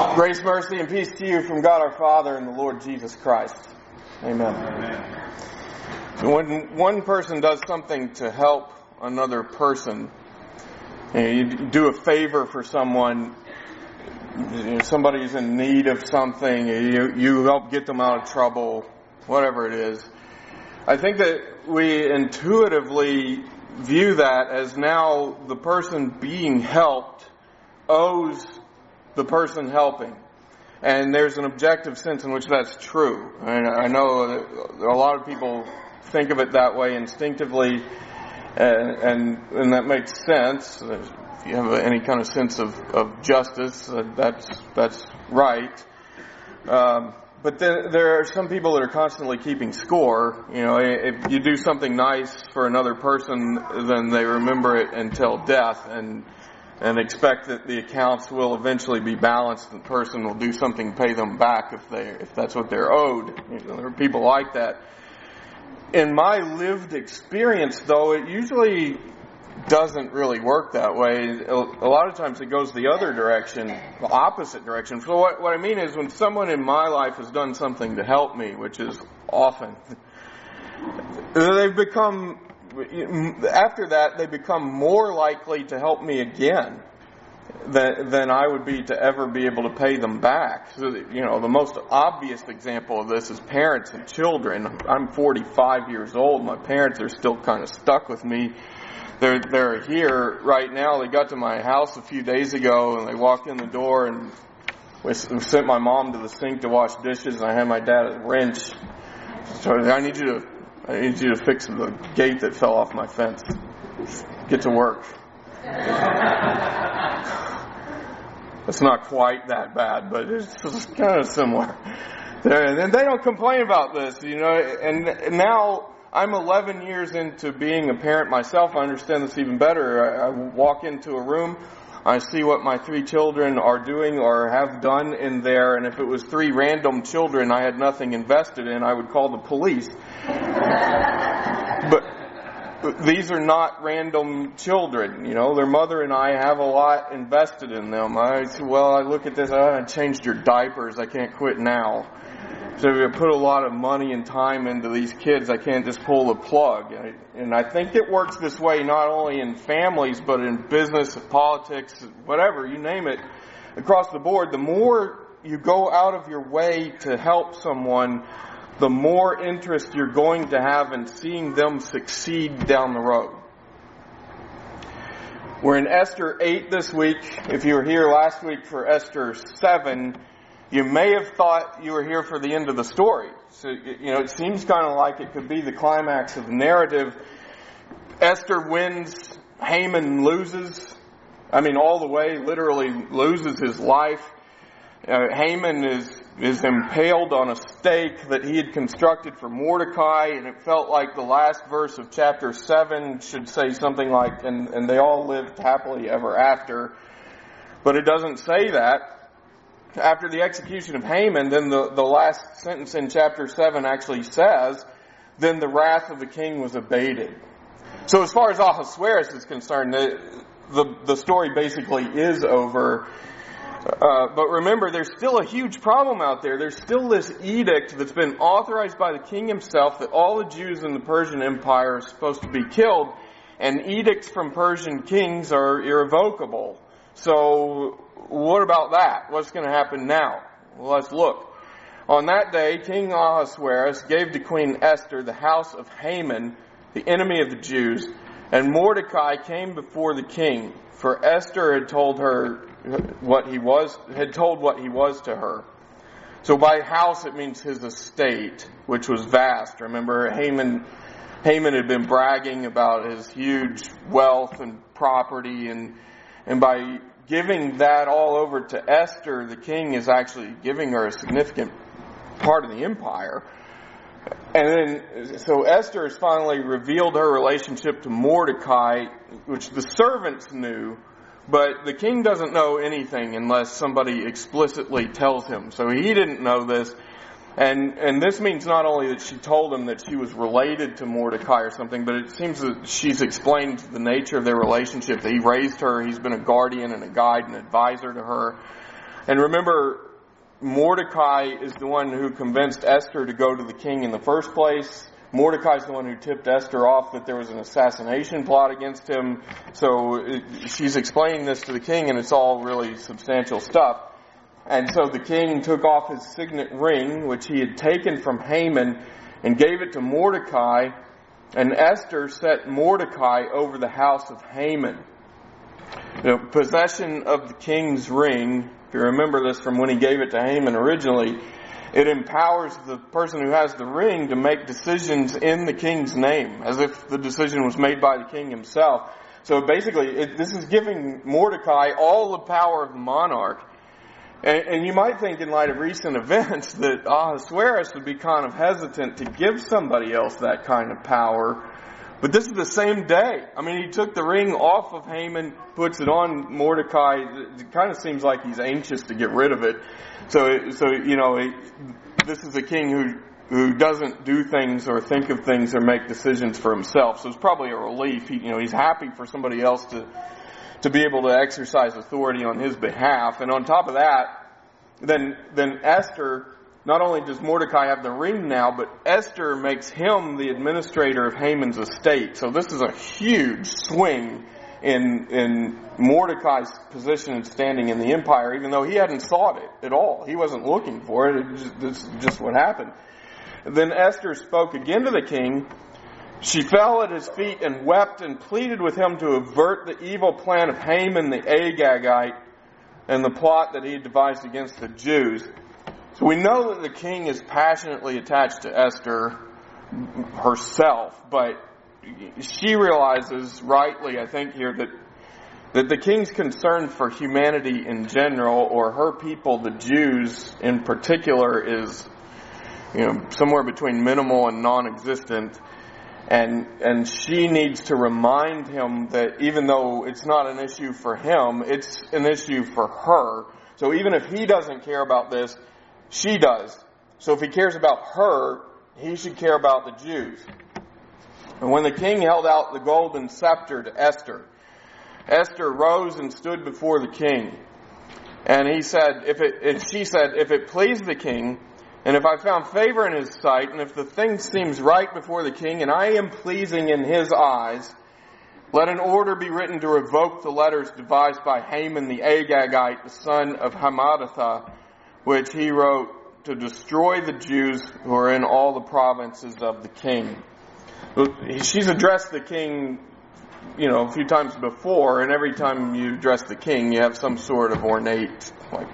Grace, mercy, and peace to you from God our Father and the Lord Jesus Christ. Amen. When one person does something to help another person, you do a favor for someone, somebody's in need of something, you help get them out of trouble, whatever it is. I think that we intuitively view that as now the person being helped owes the person helping. And there's an objective sense in which that's true. I know that a lot of people think of it that way instinctively, and that makes sense. If you have any kind of sense of justice, that's right. But then there are some people that are constantly keeping score. You know, if you do something nice for another person, then they remember it until death, and expect that the accounts will eventually be balanced. The person will do something to pay them back if that's what they're owed. You know, there are people like that. In my lived experience, though, it usually doesn't really work that way. A lot of times it goes the other direction, the opposite direction. So what I mean is, when someone in my life has done something to help me, which is often, after that, they become more likely to help me again than I would be to ever be able to pay them back. So, you know, the most obvious example of this is parents and children. I'm 45 years old. My parents are still kind of stuck with me. They're here right now. They got to my house a few days ago, and they walked in the door, and we sent my mom to the sink to wash dishes, and I had my dad a wrench. So I need you to fix the gate that fell off my fence. Get to work. It's not quite that bad, but it's kind of similar. And they don't complain about this, you know. And now I'm 11 years into being a parent myself. I understand this even better. I walk into a room, I see what my 3 children are doing or have done in there, and if it was 3 random children I had nothing invested in, I would call the police. But these are not random children, you know. Their mother and I have a lot invested in them. I look at this, I changed your diapers, I can't quit now. So I put a lot of money and time into these kids, I can't just pull the plug. And I think it works this way not only in families, but in business, politics, whatever, you name it, across the board. The more you go out of your way to help someone, the more interest you're going to have in seeing them succeed down the road. We're in Esther 8 this week. If you were here last week for Esther 7, you may have thought you were here for the end of the story. So, you know, it seems kind of like it could be the climax of the narrative. Esther wins, Haman loses. I mean, all the way, literally loses his life. Haman is impaled on a stake that he had constructed for Mordecai, and it felt like the last verse of chapter 7 should say something like, and they all lived happily ever after. But it doesn't say that. After the execution of Haman, then the last sentence in chapter 7 actually says, then the wrath of the king was abated. So as far as Ahasuerus is concerned, the story basically is over. But remember, there's still a huge problem out there. There's still this edict that's been authorized by the king himself that all the Jews in the Persian Empire are supposed to be killed. And edicts from Persian kings are irrevocable. So what about that? What's going to happen now? Well, let's look. On that day, King Ahasuerus gave to Queen Esther the house of Haman, the enemy of the Jews, and Mordecai came before the king, for Esther had told what he was to her. So by house it means his estate, which was vast. Remember, Haman had been bragging about his huge wealth and property, and by giving that all over to Esther, the king is actually giving her a significant part of the empire. And then, so Esther has finally revealed her relationship to Mordecai, which the servants knew, but the king doesn't know anything unless somebody explicitly tells him. So he didn't know this. And this means not only that she told him that she was related to Mordecai or something, but it seems that she's explained the nature of their relationship, that he raised her, he's been a guardian and a guide and advisor to her. And remember, Mordecai is the one who convinced Esther to go to the king in the first place. Mordecai is the one who tipped Esther off that there was an assassination plot against him. So she's explaining this to the king, and it's all really substantial stuff. And so the king took off his signet ring, which he had taken from Haman, and gave it to Mordecai. And Esther set Mordecai over the house of Haman. Possession of the king's ring, if you remember this from when he gave it to Haman originally, it empowers the person who has the ring to make decisions in the king's name, as if the decision was made by the king himself. So basically, this is giving Mordecai all the power of the monarch. And you might think in light of recent events that Ahasuerus would be kind of hesitant to give somebody else that kind of power. But this is the same day. I mean, he took the ring off of Haman, puts it on Mordecai. It kind of seems like he's anxious to get rid of it. So this is a king who doesn't do things or think of things or make decisions for himself. So it's probably a relief. He's happy for somebody else to be able to exercise authority on his behalf. And on top of that, then Esther, not only does Mordecai have the ring now, but Esther makes him the administrator of Haman's estate. So this is a huge swing in Mordecai's position and standing in the empire, even though he hadn't sought it at all. He wasn't looking for it. This is just what happened. Then Esther spoke again to the king. She fell at his feet and wept and pleaded with him to avert the evil plan of Haman the Agagite and the plot that he had devised against the Jews. So we know that the king is passionately attached to Esther herself, but she realizes rightly, I think here, that the king's concern for humanity in general, or her people, the Jews in particular, is somewhere between minimal and non-existent. And she needs to remind him that even though it's not an issue for him, it's an issue for her. So even if he doesn't care about this, she does. So if he cares about her, he should care about the Jews. And when the king held out the golden scepter to Esther, Esther rose and stood before the king. And she said, if it please the king, and if I found favor in his sight, and if the thing seems right before the king, and I am pleasing in his eyes, let an order be written to revoke the letters devised by Haman the Agagite, the son of Hammedatha, which he wrote to destroy the Jews who are in all the provinces of the king. She's addressed the king, a few times before, and every time you address the king, you have some sort of ornate,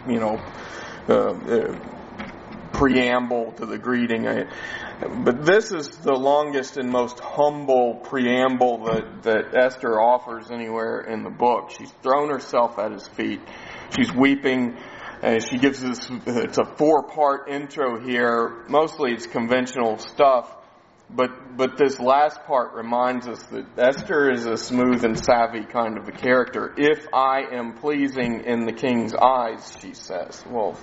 preamble to the greeting. But this is the longest and most humble preamble that Esther offers anywhere in the book. She's thrown herself at his feet. She's weeping. And she gives it's a 4-part intro here. Mostly it's conventional stuff. But this last part reminds us that Esther is a smooth and savvy kind of a character. If I am pleasing in the king's eyes, she says. Well,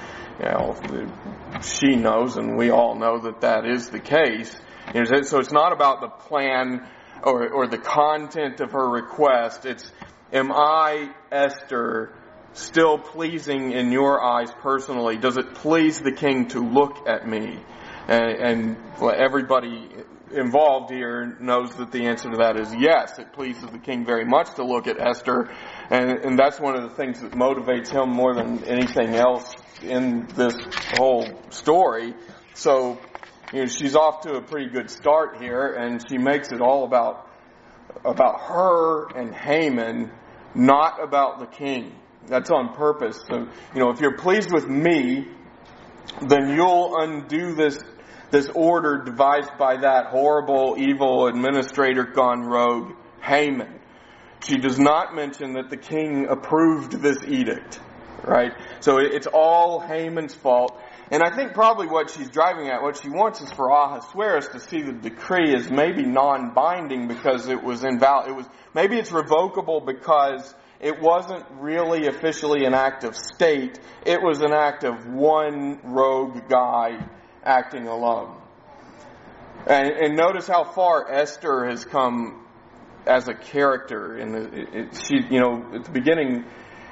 she knows, and we all know that is the case. So it's not about the plan or the content of her request. It's, am I, Esther, still pleasing in your eyes personally? Does it please the king to look at me? And everybody involved here knows that the answer to that is yes. It pleases the king very much to look at Esther, and that's one of the things that motivates him more than anything else in this whole story. So, she's off to a pretty good start here, and she makes it all about her and Haman, not about the king. That's on purpose. So, if you're pleased with me, then you'll undo this order devised by that horrible, evil administrator gone rogue, Haman. She does not mention that the king approved this edict, right? So it's all Haman's fault. And I think probably what she's driving at, what she wants is for Ahasuerus to see the decree as maybe non-binding because it was invalid. Maybe it's revocable because it wasn't really officially an act of state. It was an act of one rogue guy acting alone. And notice how far Esther has come as a character. She, at the beginning,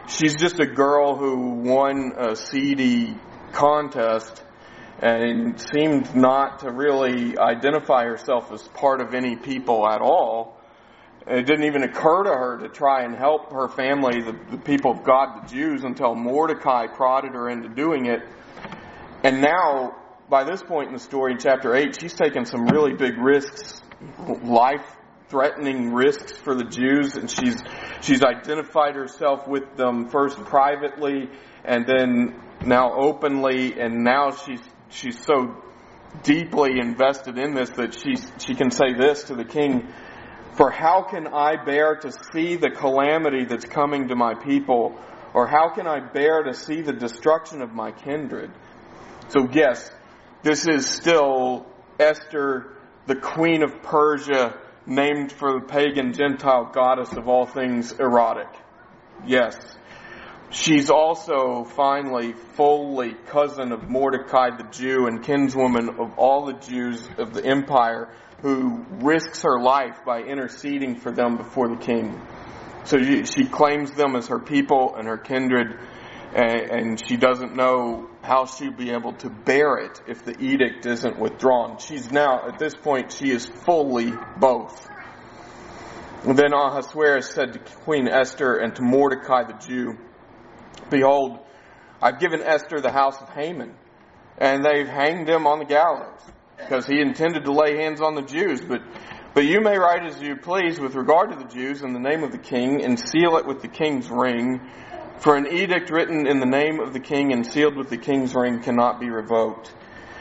she's just a girl who won a seedy contest and seemed not to really identify herself as part of any people at all. It didn't even occur to her to try and help her family, the people of God, the Jews, until Mordecai prodded her into doing it. And now, by this point in the story, in chapter 8, she's taken some really big risks, life-threatening risks for the Jews, and she's identified herself with them first privately and then now openly, and now she's so deeply invested in this that she can say this to the king: "For how can I bear to see the calamity that's coming to my people? Or how can I bear to see the destruction of my kindred?" So yes, this is still Esther, the queen of Persia, named for the pagan Gentile goddess of all things erotic. Yes. She's also finally fully cousin of Mordecai the Jew and kinswoman of all the Jews of the empire, who risks her life by interceding for them before the king. So she claims them as her people and her kindred, and she doesn't know how she'll be able to bear it if the edict isn't withdrawn. She's now, at this point, she is fully both. And then Ahasuerus said to Queen Esther and to Mordecai the Jew, "Behold, I've given Esther the house of Haman, and they've hanged him on the gallows, because he intended to lay hands on the Jews. But you may write as you please with regard to the Jews in the name of the king, and seal it with the king's ring. For an edict written in the name of the king and sealed with the king's ring cannot be revoked."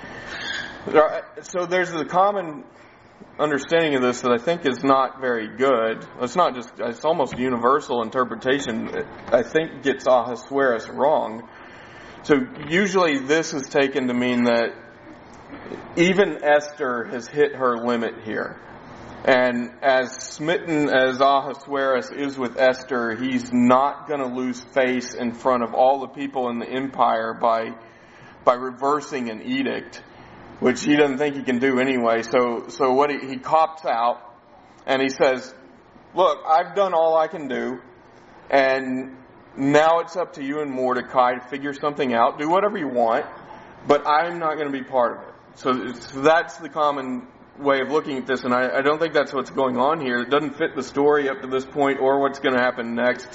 So there's a common understanding of this that I think is not very good. It's almost universal interpretation. I think gets Ahasuerus wrong. So usually this is taken to mean that even Esther has hit her limit here. And as smitten as Ahasuerus is with Esther, he's not going to lose face in front of all the people in the empire by reversing an edict, which he doesn't think he can do anyway. So what he cops out, and he says, "Look, I've done all I can do, and now it's up to you and Mordecai to figure something out. Do whatever you want, but I'm not going to be part of it." So that's the common way of looking at this, and I don't think that's what's going on here. It doesn't fit the story up to this point or what's going to happen next,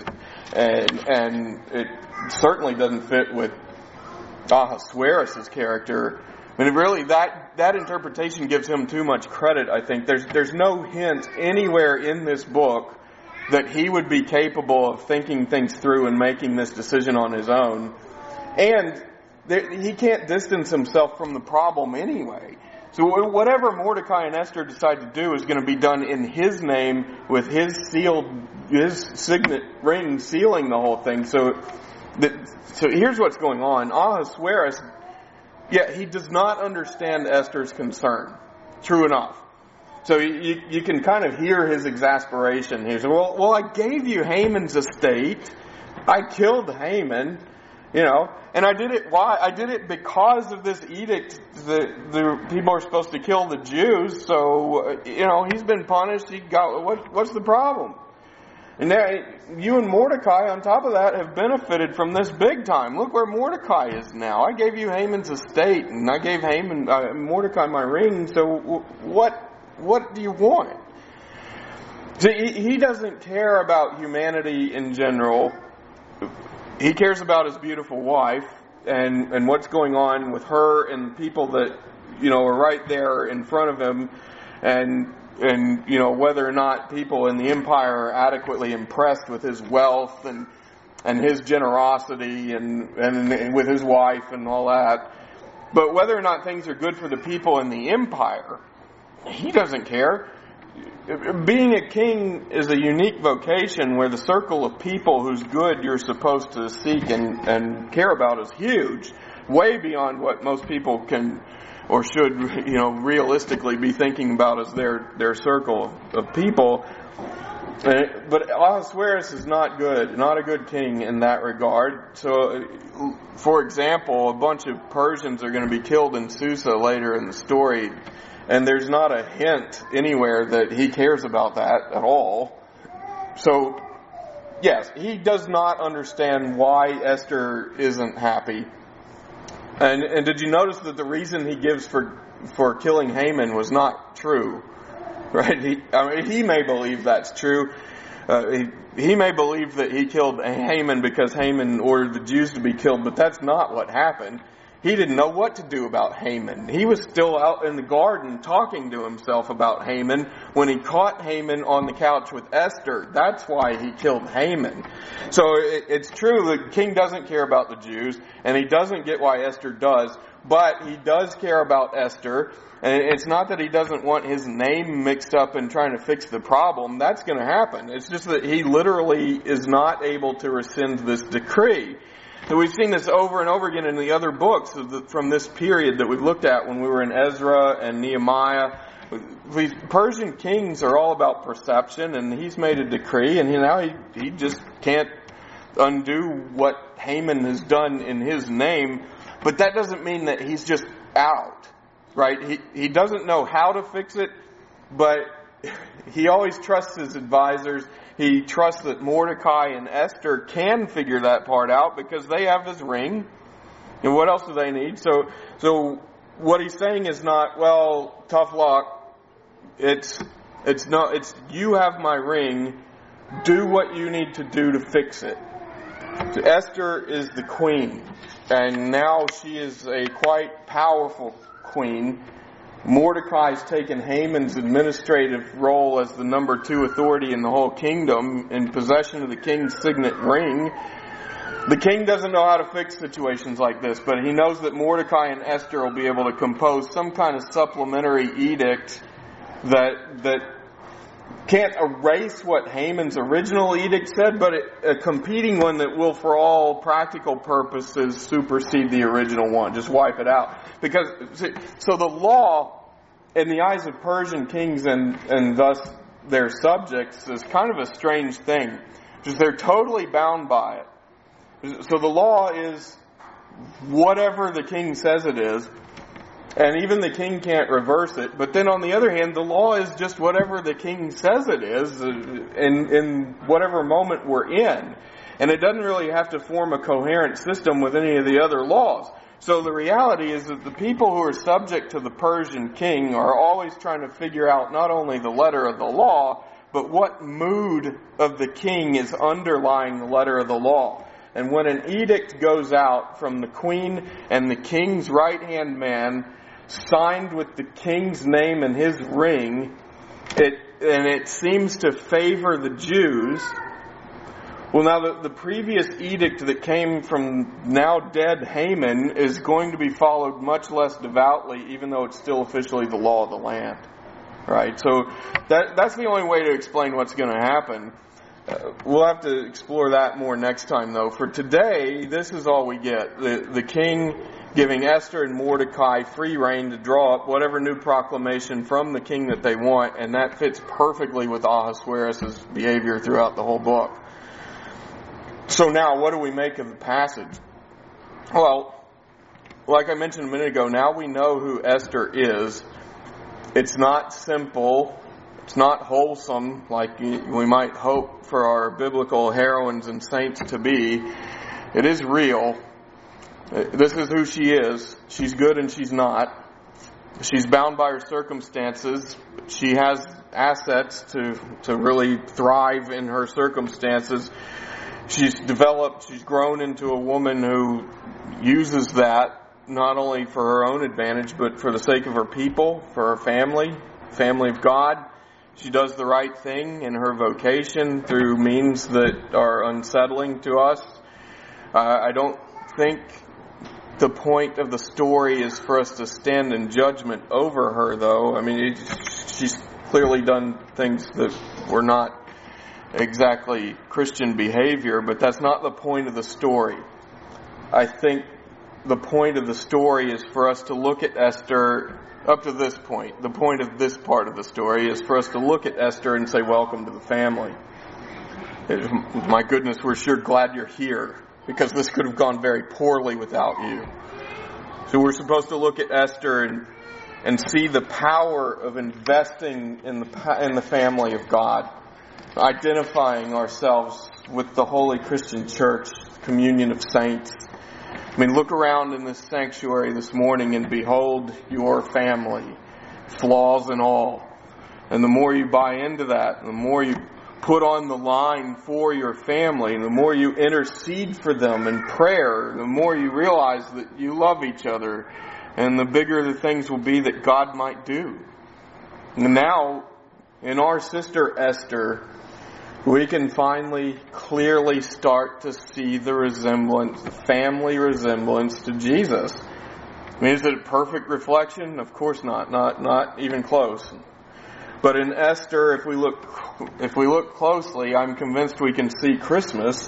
and it certainly doesn't fit with Ahasuerus' character. I mean, really, that interpretation gives him too much credit, I think. There's no hint anywhere in this book that he would be capable of thinking things through and making this decision on his own. And he can't distance himself from the problem anyway. So whatever Mordecai and Esther decide to do is going to be done in his name with his signet ring sealing the whole thing. So here's what's going on. Ahasuerus, he does not understand Esther's concern. True enough. So you can kind of hear his exasperation. He says, well, I gave you Haman's estate. I killed Haman. And I did it. Why? I did it because of this edict that the people are supposed to kill the Jews. So, he's been punished. He got, what's the problem? And now, you and Mordecai, on top of that, have benefited from this big time. Look where Mordecai is now. I gave you Haman's estate, and I gave Mordecai my ring. So, what do you want? See, he doesn't care about humanity in general. He cares about his beautiful wife and what's going on with her and the people that, are right there in front of him, and whether or not people in the empire are adequately impressed with his wealth and his generosity and with his wife and all that. But whether or not things are good for the people in the empire, he doesn't care. Being a king is a unique vocation where the circle of people whose good you're supposed to seek and care about is huge, way beyond what most people can or should, realistically be thinking about as their circle of people. But Ahasuerus is not a good king in that regard. So, for example, a bunch of Persians are going to be killed in Susa later in the story. And there's not a hint anywhere that he cares about that at all. So yes, he does not understand why Esther isn't happy. And did you notice that the reason he gives for killing Haman was not true? Right? He may believe that's true. He may believe that he killed Haman because Haman ordered the Jews to be killed, but that's not what happened. He didn't know what to do about Haman. He was still out in the garden talking to himself about Haman when he caught Haman on the couch with Esther. That's why he killed Haman. So it's true the king doesn't care about the Jews, and he doesn't get why Esther does, but he does care about Esther. And it's not that he doesn't want his name mixed up in trying to fix the problem. That's going to happen. It's just that he literally is not able to rescind this decree. So we've seen this over and over again in the other books from this period that we've looked at when we were in Ezra and Nehemiah. These Persian kings are all about perception, and he's made a decree, and now he just can't undo what Haman has done in his name. But that doesn't mean that he's just out, right? He doesn't know how to fix it, but he always trusts his advisors. He trusts that Mordecai and Esther can figure that part out because they have this ring. And what else do they need? So what he's saying is not, well, tough luck. It's you have my ring. Do what you need to do to fix it. So Esther is the queen, and now she is a quite powerful queen. Mordecai's taken Haman's administrative role as the number 2 authority in the whole kingdom in possession of the king's signet ring. The king doesn't know how to fix situations like this, but he knows that Mordecai and Esther will be able to compose some kind of supplementary edict that can't erase what Haman's original edict said, but a competing one that will, for all practical purposes, supersede the original one. Just wipe it out. So the law, in the eyes of Persian kings and thus their subjects, is kind of a strange thing. Because they're totally bound by it. So the law is whatever the king says it is, and even the king can't reverse it. But then on the other hand, the law is just whatever the king says it is in whatever moment we're in. And it doesn't really have to form a coherent system with any of the other laws. So the reality is that the people who are subject to the Persian king are always trying to figure out not only the letter of the law, but what mood of the king is underlying the letter of the law. And when an edict goes out from the queen and the king's right-hand man, signed with the king's name and his ring, it seems to favor the Jews. Well, now the previous edict that came from now dead Haman is going to be followed much less devoutly, even though it's still officially the law of the land. Right? So that's the only way to explain what's going to happen. We'll have to explore that more next time, though. For today, this is all we get. The king giving Esther and Mordecai free rein to draw up whatever new proclamation from the king that they want, and that fits perfectly with Ahasuerus' behavior throughout the whole book. So now, what do we make of the passage? Well, like I mentioned a minute ago, now we know who Esther is. It's not simple. It's not wholesome like we might hope for our biblical heroines and saints to be. It is real. This is who she is. She's good and she's not. She's bound by her circumstances. She has assets to really thrive in her circumstances. She's grown into a woman who uses that not only for her own advantage, but for the sake of her people, for her family of God. She does the right thing in her vocation through means that are unsettling to us. I don't think the point of the story is for us to stand in judgment over her, though. I mean, she's clearly done things that were not exactly Christian behavior, but that's not the point of the story. I think the point of the story is for us to look at Esther up to this point. The point of this part of the story is for us to look at Esther and say, welcome to the family. My goodness, we're sure glad you're here, because this could have gone very poorly without you. So we're supposed to look at Esther and see the power of investing in the family of God. identifying ourselves with the Holy Christian Church, communion of saints. I mean, look around in this sanctuary this morning and behold your family, flaws and all. And the more you buy into that, the more you put on the line for your family, the more you intercede for them in prayer, the more you realize that you love each other, and the bigger the things will be that God might do. And now, in our sister Esther, we can finally clearly start to see the resemblance, the family resemblance to Jesus. I mean, is it a perfect reflection? Of course not. Not even close. But in Esther, if we look closely, I'm convinced we can see Christmas.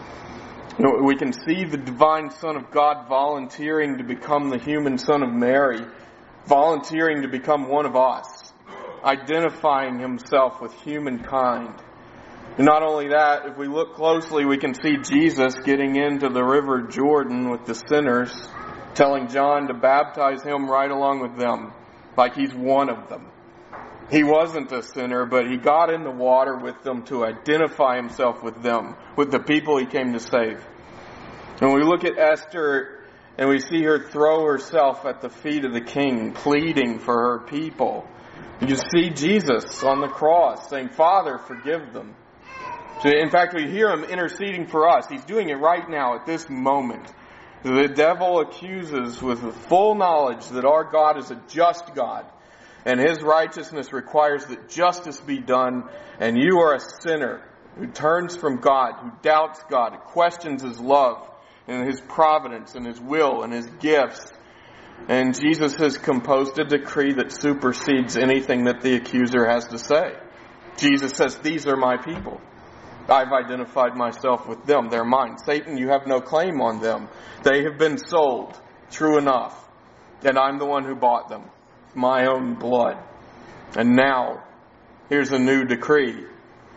We can see the divine Son of God volunteering to become the human Son of Mary, volunteering to become one of us, identifying himself with humankind. And not only that, if we look closely, we can see Jesus getting into the river Jordan with the sinners, telling John to baptize him right along with them, like he's one of them. He wasn't a sinner, but he got in the water with them to identify himself with them, with the people he came to save. And we look at Esther and we see her throw herself at the feet of the king, pleading for her people. You see Jesus on the cross saying, Father, forgive them. So in fact, we hear him interceding for us. He's doing it right now at this moment. The devil accuses with full knowledge that our God is a just God. And his righteousness requires that justice be done. And you are a sinner who turns from God, who doubts God, who questions his love and his providence and his will and his gifts. And Jesus has composed a decree that supersedes anything that the accuser has to say. Jesus says, these are my people. I've identified myself with them. They're mine. Satan, you have no claim on them. They have been sold. True enough. And I'm the one who bought them. My own blood. And now, here's a new decree.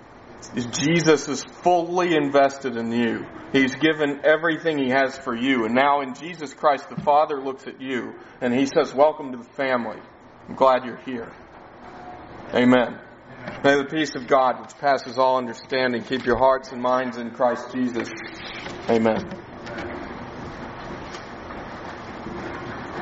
Jesus is fully invested in you. He's given everything he has for you. And now in Jesus Christ, the Father looks at you and he says, welcome to the family. I'm glad you're here. Amen. May the peace of God, which passes all understanding, keep your hearts and minds in Christ Jesus. Amen.